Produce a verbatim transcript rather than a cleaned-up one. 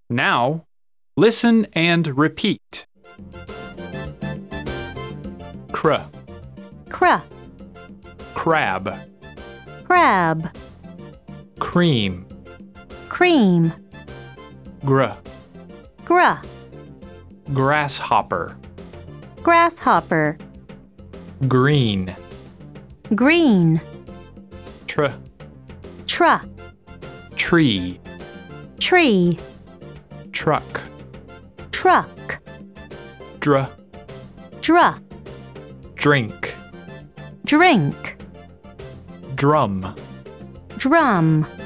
Now, listen and repeat. Cr, Cr, crab, crab, cream, cream, gr, gr, grasshopper, grasshopper, green, green, tr, tr, tree, tree, truck, truck, dr, dr, drink, drink, drum. drum.